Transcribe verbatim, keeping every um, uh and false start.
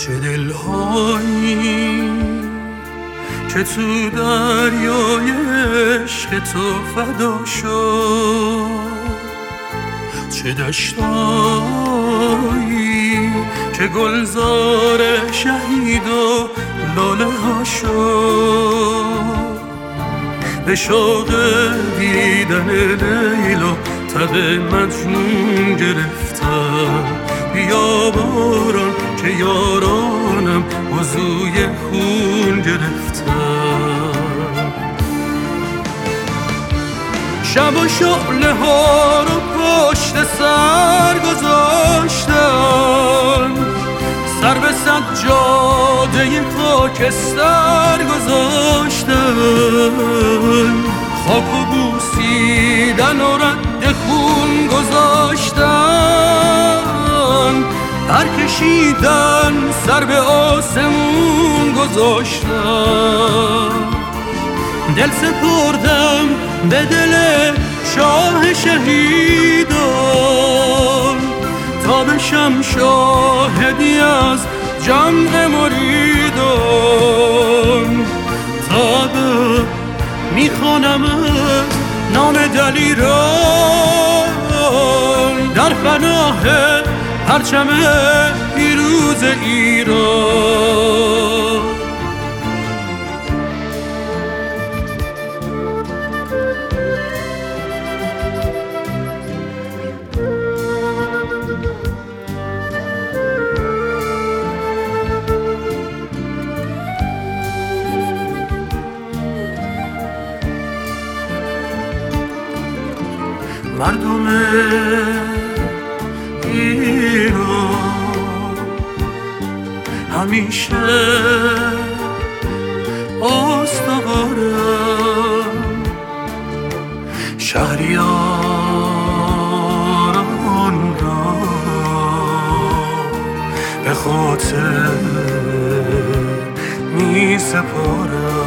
چه دلهایی که تو دریای عشق تو فدا شد، چه دشتایی که گلزار شهید و لاله ها شد. به شوق دیدن لیلا تب مجنون گرفتم، بیا باران که یارانم وضوی خون گرفتم. شب و شعله ها رو پشت سر گذاشتن، سر به سجاده خاکستر گذاشتن، خاک و بوسیدن و رد خون گذاشتن، پر کشیدن سر به آسمون گذاشتن. دل سپردم به دل شاه شهیدان تا بشم شاهدی از جمع مریدان. تا به میخوانم نام دلیران در پناه پرچم پیروز ایران. مردم ایران همیشه استوارن، شهریاران را به خاطر می سپارن.